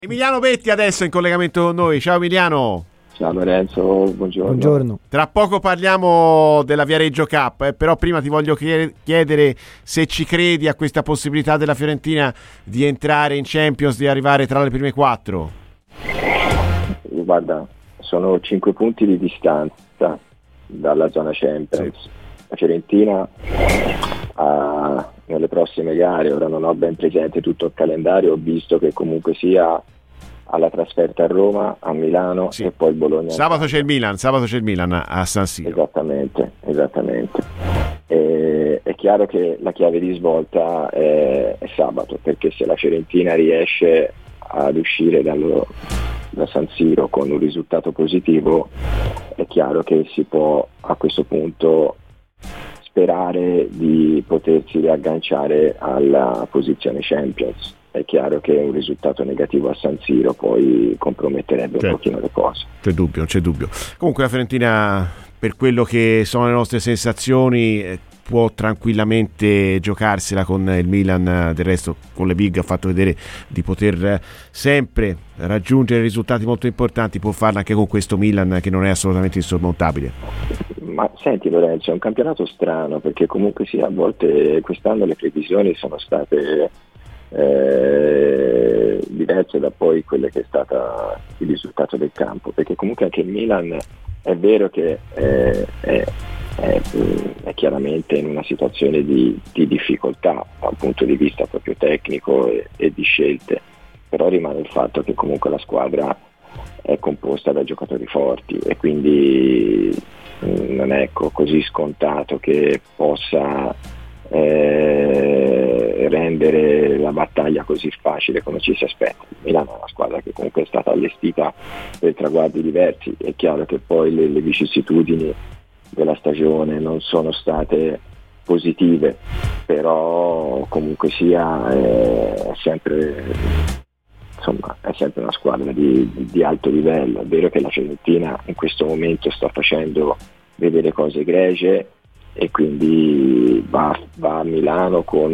Emiliano Betti adesso in collegamento con noi. Ciao Emiliano. Ciao Lorenzo, buongiorno. Tra poco parliamo della Viareggio Cup, però prima ti voglio chiedere se ci credi a questa possibilità della Fiorentina di entrare in Champions, di arrivare tra le prime 4. Guarda, sono 5 punti di distanza dalla zona Champions. Sì. La Fiorentina nelle prossime gare, ora non ho ben presente tutto il calendario, ho visto che comunque sia alla trasferta a Roma, a Milano, sì, e poi Bologna. Sabato c'è il Milan a San Siro. Esattamente. È chiaro che la chiave di svolta è sabato, perché se la Fiorentina riesce ad uscire da San Siro con un risultato positivo, è chiaro che si può a questo punto sperare di potersi riagganciare alla posizione Champions. È chiaro che un risultato negativo a San Siro poi comprometterebbe un pochino le cose. C'è dubbio. Comunque la Fiorentina, per quello che sono le nostre sensazioni, può tranquillamente giocarsela con il Milan. Del resto con le big ha fatto vedere di poter sempre raggiungere risultati molto importanti, può farlo anche con questo Milan che non è assolutamente insormontabile. Ma senti Lorenzo, è un campionato strano, perché comunque sia, a volte quest'anno le previsioni sono state diverse da poi quelle che è stata il risultato del campo, perché comunque anche il Milan è vero che è chiaramente in una situazione di difficoltà da un punto di vista proprio tecnico e di scelte, però rimane il fatto che comunque la squadra è composta da giocatori forti e quindi non è così scontato che possa rendere la battaglia così facile come ci si aspetta. Il Milano è una squadra che comunque è stata allestita per traguardi diversi. È chiaro che poi le vicissitudini della stagione non sono state positive, però comunque sia è sempre una squadra di alto livello. È vero che la Fiorentina in questo momento sta facendo vedere cose egregie e quindi va a Milano con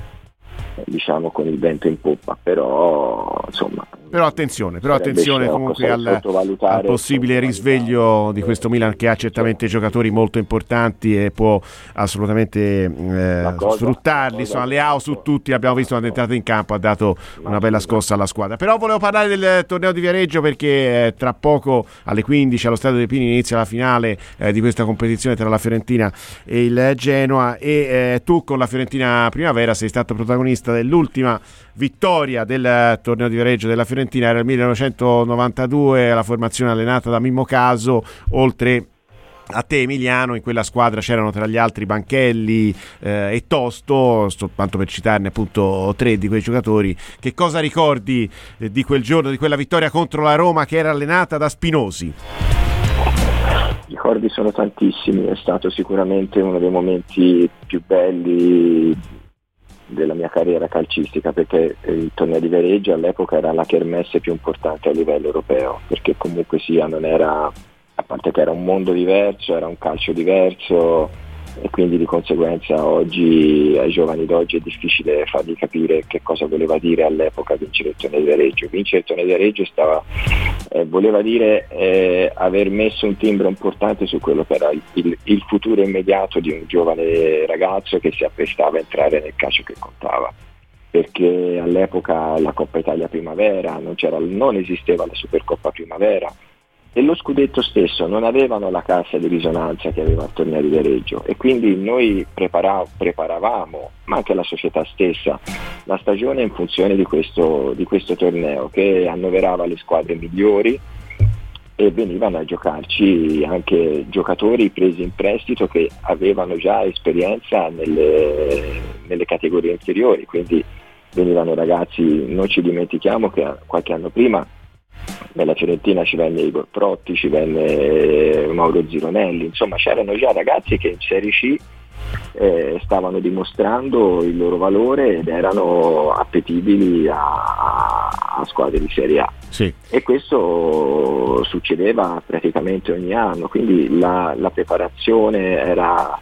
il vento in poppa, però attenzione comunque al possibile risveglio di questo Milan, che ha certamente giocatori molto importanti e può assolutamente sfruttarli. Leao su tutti, abbiamo visto un'entrata in campo, ha dato una bella scossa alla squadra. Però volevo parlare del torneo di Viareggio, perché tra poco alle 15 allo Stadio dei Pini inizia la finale di questa competizione tra la Fiorentina e il Genoa, e tu con la Fiorentina Primavera sei stato protagonista dell'ultima vittoria del torneo di Viareggio della Fiorentina. Era il 1992, la formazione allenata da Mimmo Caso. Oltre a te Emiliano, in quella squadra c'erano tra gli altri Banchelli e Tosto, soltanto per citarne appunto 3 di quei giocatori. Che cosa ricordi di quel giorno, di quella vittoria contro la Roma che era allenata da Spinosi? I ricordi sono tantissimi, è stato sicuramente uno dei momenti più belli della mia carriera calcistica, perché il torneo di Viareggio all'epoca era la kermesse più importante a livello europeo, perché comunque sia non era, a parte che era un mondo diverso, era un calcio diverso, e quindi di conseguenza oggi ai giovani d'oggi è difficile fargli capire che cosa voleva dire all'epoca vincere il torneo di Viareggio. Vincere il torneo di Viareggio voleva dire aver messo un timbro importante su quello che era il futuro immediato di un giovane ragazzo che si apprestava a entrare nel calcio che contava, perché all'epoca la Coppa Italia Primavera non esisteva, la Supercoppa Primavera e lo scudetto stesso non avevano la cassa di risonanza che aveva il torneo di Viareggio, e quindi noi preparavamo, ma anche la società stessa, la stagione in funzione di questo torneo che annoverava le squadre migliori, e venivano a giocarci anche giocatori presi in prestito che avevano già esperienza nelle categorie inferiori, quindi venivano ragazzi. Non ci dimentichiamo che qualche anno prima nella Fiorentina ci venne Igor Protti, ci venne Mauro Zironelli, insomma c'erano già ragazzi che in Serie C stavano dimostrando il loro valore ed erano appetibili a squadre di Serie A. Sì. E questo succedeva praticamente ogni anno, quindi la preparazione era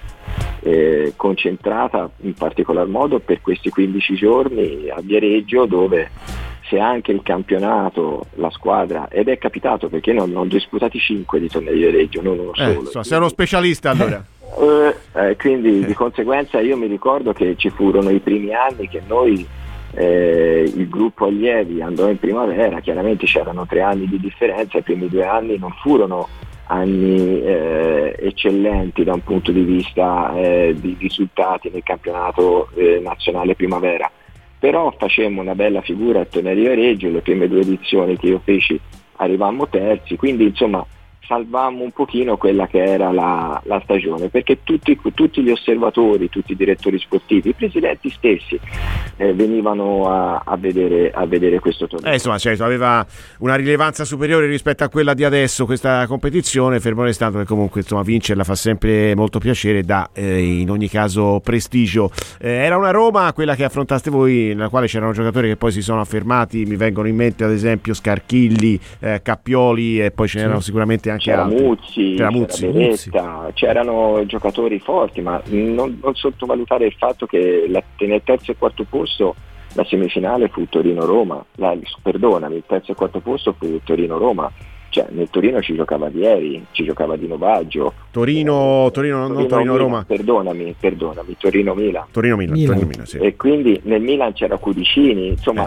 concentrata in particolar modo per questi 15 giorni a Viareggio, dove se anche il campionato, la squadra, ed è capitato perché non ho disputati 5 di tornei di Viareggio, non uno solo. Sei uno specialista allora. Quindi di conseguenza io mi ricordo che ci furono i primi anni che noi, il gruppo allievi andò in primavera, chiaramente c'erano 3 anni di differenza, i primi 2 anni non furono anni eccellenti da un punto di vista di risultati nel campionato nazionale primavera, però facemmo una bella figura al torneo di Viareggio, le prime 2 edizioni che io feci arrivammo terzi, quindi insomma salvammo un pochino quella che era la stagione, perché tutti gli osservatori, tutti i direttori sportivi, i presidenti stessi venivano a vedere questo torneo. Insomma, certo, aveva una rilevanza superiore rispetto a quella di adesso questa competizione, fermo restando che comunque insomma vincerla fa sempre molto piacere e dà in ogni caso prestigio. Era una Roma, quella che affrontaste voi, nella quale c'erano giocatori che poi si sono affermati, mi vengono in mente ad esempio Scarchilli, Cappioli, e poi ce n'erano sicuramente anche c'era altri. c'era Beretta, c'erano giocatori forti, ma non sottovalutare il fatto che nel terzo e quarto posto la semifinale fu Torino-Roma, il terzo e quarto posto fu Torino-Roma, cioè nel Torino ci giocava Vieri, ci giocava Dino Baggio. Torino-Roma. Perdonami, Torino-Milan. Torino-Milan, sì. E quindi nel Milan c'era Cudicini, insomma,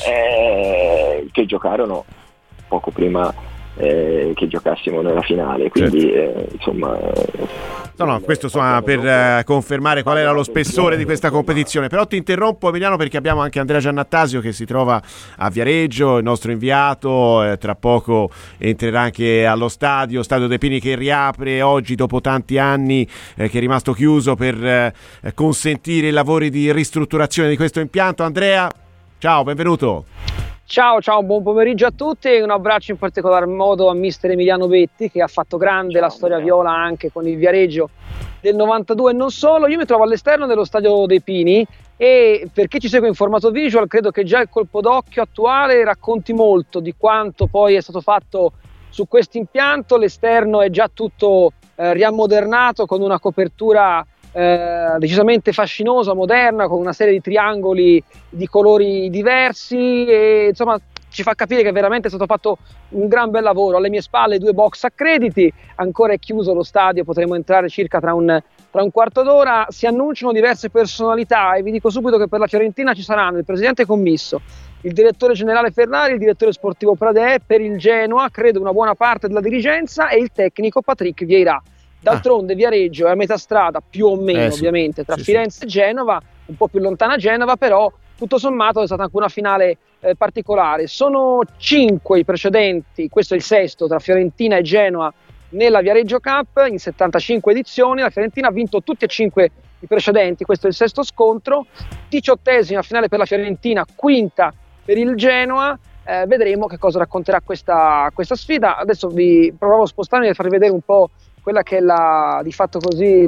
che giocarono poco prima che giocassimo nella finale, quindi certo. Insomma questo insomma per confermare qual era lo spessore di questa competizione. Però ti interrompo, Emiliano, perché abbiamo anche Andrea Giannattasio che si trova a Viareggio, il nostro inviato, tra poco entrerà anche allo Stadio dei Pini, che riapre oggi dopo tanti anni, che è rimasto chiuso per consentire i lavori di ristrutturazione di questo impianto. Andrea, ciao, benvenuto. Ciao, buon pomeriggio a tutti e un abbraccio in particolar modo a mister Emiliano Betti, che ha fatto grande la storia viola anche con il Viareggio del 92 e non solo. Io mi trovo all'esterno dello Stadio dei Pini e per chi ci segue in formato visual credo che già il colpo d'occhio attuale racconti molto di quanto poi è stato fatto su questo impianto. L'esterno è già tutto riammodernato con una copertura decisamente fascinosa, moderna, con una serie di triangoli di colori diversi e insomma ci fa capire che veramente è stato fatto un gran bel lavoro. Alle mie spalle 2 box accrediti, ancora è chiuso lo stadio, potremo entrare circa tra un quarto d'ora. Si annunciano diverse personalità e vi dico subito che per la Fiorentina ci saranno il presidente commisso, il direttore generale Ferrari, il direttore sportivo Pradè, per il Genoa credo una buona parte della dirigenza e il tecnico Patrick Vieira. D'altronde Viareggio è a metà strada più o meno ovviamente tra Firenze e Genova, un po' più lontana Genova, però tutto sommato è stata anche una finale particolare. Sono 5 i precedenti, questo è il sesto tra Fiorentina e Genoa nella Viareggio Cup in 75 edizioni. La Fiorentina ha vinto tutti e 5 i precedenti, questo è il sesto scontro, 18esima finale per la Fiorentina, quinta per il Genoa. Vedremo che cosa racconterà questa sfida. Adesso vi provo a spostarmi e farvi vedere un po' quella che è di fatto così il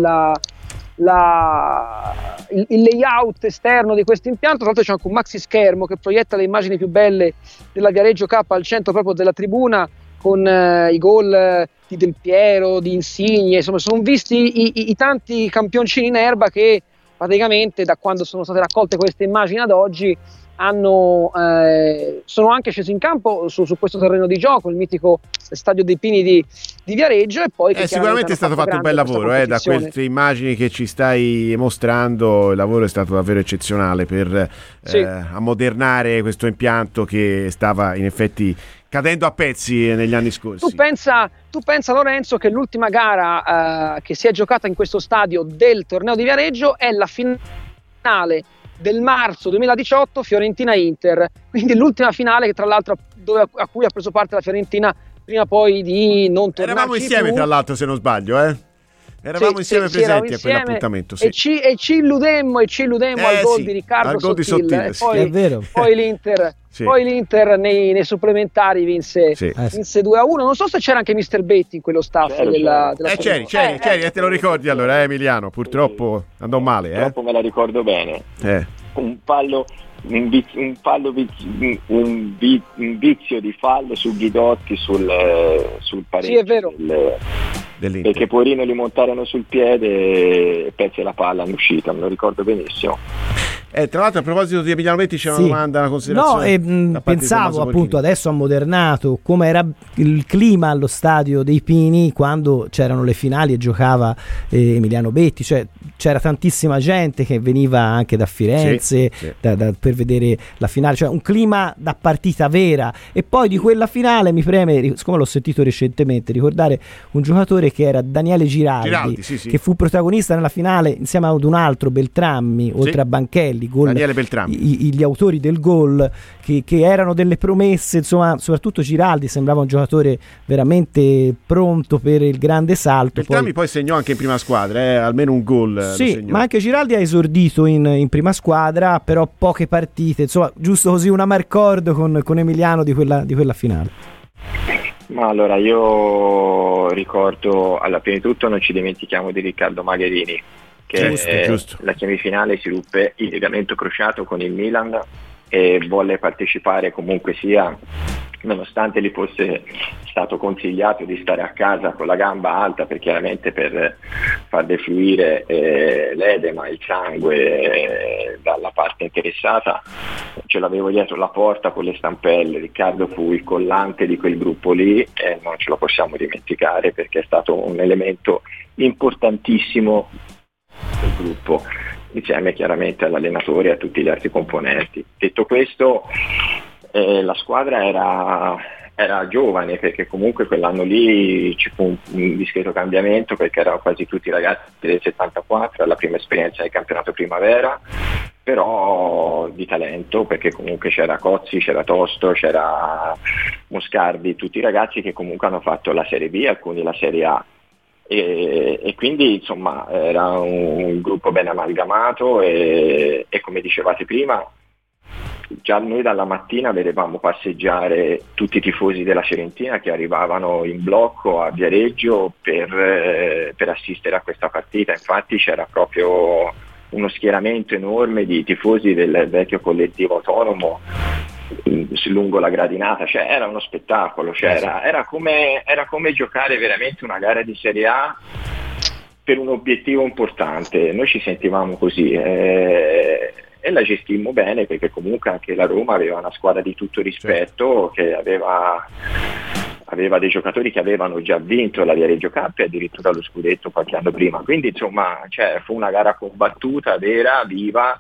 layout esterno di questo impianto. Tra l'altro c'è anche un maxi schermo che proietta le immagini più belle della Viareggio Cup al centro proprio della tribuna, con i gol di Del Piero, di Insigne, insomma sono visti i tanti campioncini in erba che praticamente da quando sono state raccolte queste immagini ad oggi sono anche scesi in campo su questo terreno di gioco, il mitico Stadio dei Pini di Viareggio, e poi sicuramente è stato fatto un bel lavoro da queste immagini che ci stai mostrando. Il lavoro è stato davvero eccezionale per ammodernare questo impianto che stava in effetti cadendo a pezzi negli anni scorsi. Tu pensa Lorenzo che l'ultima gara che si è giocata in questo stadio del torneo di Viareggio è la finale del marzo 2018 Fiorentina-Inter, quindi l'ultima finale che tra l'altro a cui ha preso parte la Fiorentina prima poi di non tornarci Eravamo insieme più. Tra l'altro, se non sbaglio, Eravamo insieme presenti a quell'appuntamento. E ci illudemmo al gol di Riccardo Sottil. Poi l'Inter Poi l'Inter nei supplementari vinse 2-1. Non so se c'era anche Mister Betti in quello staff della c'eri, te lo ricordi allora, Emiliano? Purtroppo andò male. Purtroppo me la ricordo bene. Un vizio di fallo su Ghidotti sul pareggio. Sì, è vero. Perché Porino li montarono sul piede e perse la palla in uscita, me lo ricordo benissimo. Tra l'altro, a proposito di Emiliano Betti, c'è una domanda, una considerazione. No, pensavo appunto, adesso ha modernato, come era il clima allo stadio dei Pini quando c'erano le finali e giocava Emiliano Betti, cioè c'era tantissima gente che veniva anche da Firenze per vedere la finale, cioè un clima da partita vera. E poi di quella finale mi preme, siccome l'ho sentito recentemente, ricordare un giocatore che era Daniele Giraldi, che fu protagonista nella finale insieme ad un altro, Beltrammi, oltre a Banchelli, Daniele Beltrammi, gli autori del gol, che erano delle promesse, insomma, soprattutto Giraldi sembrava un giocatore veramente pronto per il grande salto. Beltrammi poi segnò anche in prima squadra, almeno un gol. Sì, ma anche Giraldi ha esordito in prima squadra, però poche partite, insomma, giusto così una marcord con Emiliano di quella finale. Ma allora io ricordo, prima di tutto non ci dimentichiamo di Riccardo Magherini, che giusto. La semifinale si ruppe il legamento crociato con il Milan e volle partecipare comunque sia, nonostante gli fosse stato consigliato di stare a casa con la gamba alta, per chiaramente per far defluire l'edema, il sangue dalla parte interessata. Ce l'avevo dietro la porta con le stampelle. Riccardo fu il collante di quel gruppo lì e non ce lo possiamo dimenticare, perché è stato un elemento importantissimo del gruppo, insieme chiaramente all'allenatore e a tutti gli altri componenti. Detto questo, la squadra era giovane, perché comunque quell'anno lì ci fu un discreto cambiamento, perché erano quasi tutti ragazzi del 74, la prima esperienza del campionato primavera, però di talento, perché comunque c'era Cozzi, c'era Tosto, c'era Moscardi, tutti i ragazzi che comunque hanno fatto la Serie B, alcuni la Serie A. E quindi insomma era un gruppo ben amalgamato e come dicevate prima, già noi dalla mattina vedevamo passeggiare tutti i tifosi della Fiorentina che arrivavano in blocco a Viareggio per assistere a questa partita. Infatti c'era proprio uno schieramento enorme di tifosi del vecchio collettivo autonomo lungo la gradinata, cioè era uno spettacolo, cioè era come giocare veramente una gara di Serie A per un obiettivo importante. Noi ci sentivamo così e la gestimmo bene, perché comunque anche la Roma aveva una squadra di tutto rispetto, che aveva dei giocatori che avevano già vinto la Viareggio Cup e addirittura lo scudetto qualche anno prima, quindi insomma fu una gara combattuta, vera, viva.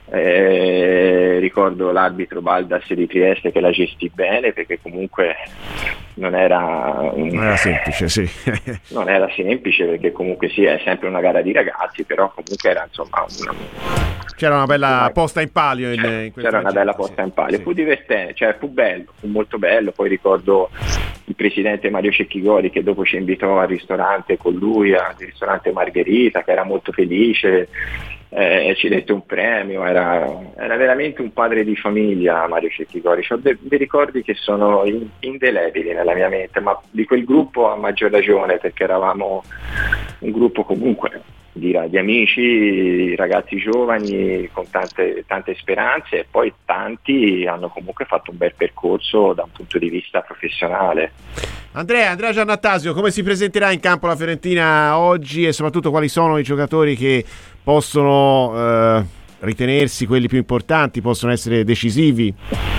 Ricordo l'arbitro Baldas di Trieste che la gestì bene, perché comunque non era semplice, non era semplice, perché comunque è sempre una gara di ragazzi, però comunque era insomma c'era una bella posta in palio c'era una bella posta in palio, fu divertente, fu bello, fu molto bello. Poi ricordo il presidente Mario Cecchigori che dopo ci invitò al ristorante con lui, al ristorante Margherita, che era molto felice. Ci dette un premio, era veramente un padre di famiglia Mario Cecchigori. Ho dei ricordi che sono indelebili nella mia mente, ma di quel gruppo a maggior ragione, perché eravamo un gruppo comunque di amici, ragazzi giovani con tante speranze, e poi tanti hanno comunque fatto un bel percorso da un punto di vista professionale. Andrea Giannattasio, come si presenterà in campo la Fiorentina oggi e soprattutto quali sono i giocatori che possono ritenersi quelli più importanti, possono essere decisivi?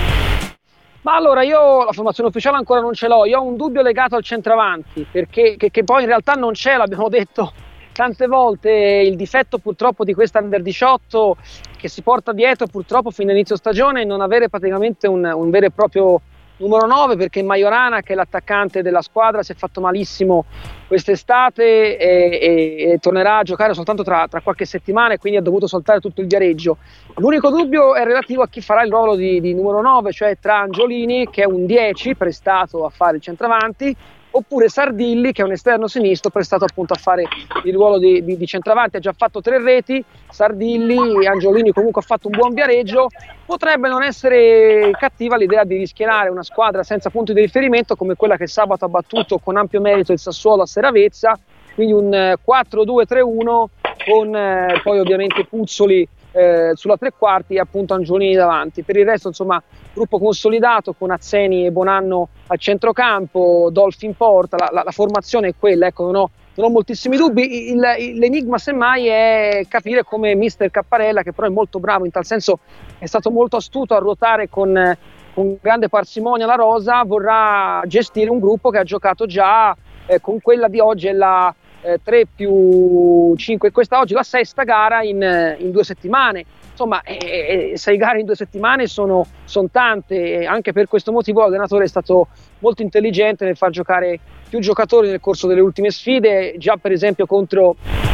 Ma allora, io la formazione ufficiale ancora non ce l'ho, io ho un dubbio legato al centravanti, perché che poi in realtà non c'è, l'abbiamo detto tante volte, il difetto purtroppo di questa Under 18 che si porta dietro purtroppo fino all'inizio stagione, non avere praticamente un vero e proprio numero 9, perché Majorana, che è l'attaccante della squadra, si è fatto malissimo quest'estate e tornerà a giocare soltanto tra qualche settimana, e quindi ha dovuto saltare tutto il Viareggio. L'unico dubbio è relativo a chi farà il ruolo di numero 9, cioè tra Angiolini, che è un 10 prestato a fare il centravanti, oppure Sardilli, che è un esterno sinistro prestato appunto a fare il ruolo di centravanti. Ha già fatto 3 reti Sardilli, Angiolini comunque ha fatto un buon Viareggio. Potrebbe non essere cattiva l'idea di rischiarare una squadra senza punti di riferimento come quella che sabato ha battuto con ampio merito il Sassuolo a Seravezza, quindi un 4-2-3-1 con poi ovviamente Puzzoli sulla tre quarti e appunto Angiolini davanti. Per il resto insomma gruppo consolidato con Azzeni e Bonanno al centrocampo, Dolfi in porta. La formazione è quella, ecco, non non ho moltissimi dubbi. L'enigma semmai è capire come mister Capparella, che però è molto bravo, in tal senso è stato molto astuto a ruotare con grande parsimonia la rosa, vorrà gestire un gruppo che ha giocato già con quella di oggi è la 3 più 5, questa oggi la 6ª gara in 2 settimane. Insomma, 6 gare in 2 settimane sono tante, e anche per questo motivo l'allenatore è stato molto intelligente nel far giocare più giocatori nel corso delle ultime sfide. Già per esempio contro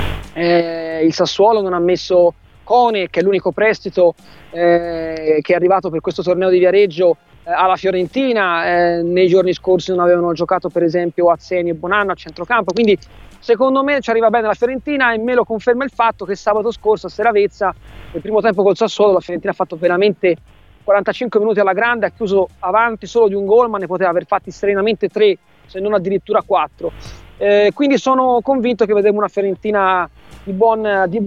il Sassuolo non ha messo Cone, che è l'unico prestito che è arrivato per questo torneo di Viareggio alla Fiorentina. Nei giorni scorsi non avevano giocato per esempio Azzeni e Bonanno a centrocampo, quindi secondo me ci arriva bene la Fiorentina, e me lo conferma il fatto che sabato scorso a Seravezza, nel primo tempo col Sassuolo, la Fiorentina ha fatto veramente 45 minuti alla grande, ha chiuso avanti solo di un gol, ma ne poteva aver fatti serenamente 3, se non addirittura 4. Quindi sono convinto che vedremo una Fiorentina di buon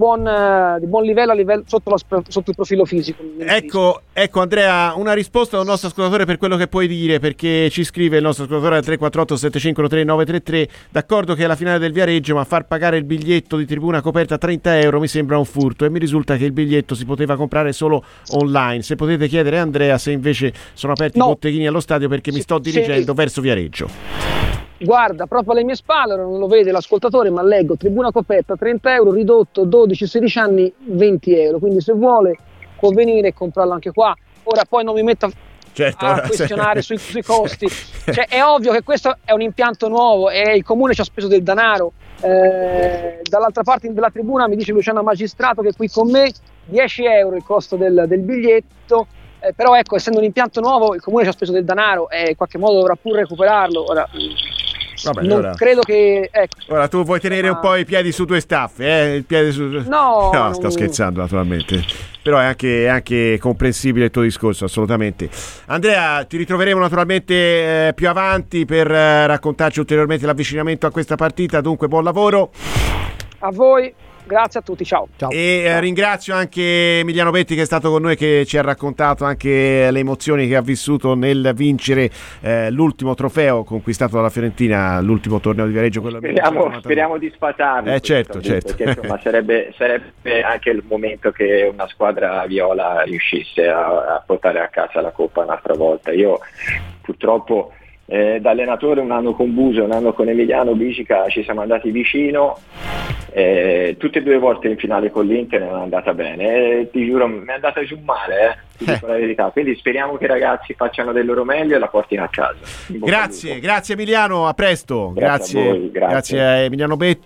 livello sotto il profilo fisico. Ecco Andrea, una risposta al nostro ascoltatore per quello che puoi dire, perché ci scrive il nostro ascoltatore al 348 751 3933: d'accordo che è la finale del Viareggio, ma far pagare il biglietto di tribuna coperta €30 mi sembra un furto, e mi risulta che il biglietto si poteva comprare solo online. Se potete chiedere a Andrea se invece sono aperti i botteghini allo stadio, perché mi sto dirigendo verso Viareggio. Guarda, proprio alle mie spalle, non lo vede l'ascoltatore, ma leggo tribuna coperta €30, ridotto 12-16 anni €20, quindi se vuole può venire e comprarlo anche qua. Ora poi non mi metto a questionare sui costi, cioè, è ovvio che questo è un impianto nuovo e il comune ci ha speso del denaro. Dall'altra parte della tribuna mi dice Luciano Magistrato che qui con me €10 il costo del biglietto. Però ecco, essendo un impianto nuovo, il comune ci ha speso del denaro e in qualche modo dovrà pure recuperarlo. Ora, credo che ora tu vuoi tenere un po' i piedi su 2 staffe, il piede su... No, sto scherzando naturalmente, però è anche comprensibile il tuo discorso, assolutamente. Andrea, ti ritroveremo naturalmente più avanti per raccontarci ulteriormente l'avvicinamento a questa partita. Dunque, buon lavoro a voi. Grazie a tutti, ciao. E ringrazio anche Emiliano Betti, che è stato con noi, che ci ha raccontato anche le emozioni che ha vissuto nel vincere l'ultimo trofeo conquistato dalla Fiorentina, l'ultimo torneo di Viareggio. Speriamo di sfatarlo. Certo. Perché insomma sarebbe anche il momento che una squadra viola riuscisse a portare a casa la Coppa un'altra volta. Io purtroppo da allenatore un anno con Buso, un anno con Emiliano Bicica ci siamo andati vicino, tutte e 2 volte in finale con l'Inter non è andata bene, ti giuro mi è andata giù male, ti dico la verità. Quindi speriamo che i ragazzi facciano del loro meglio e la portino a casa. Grazie Emiliano, a presto. Grazie a Emiliano Betti.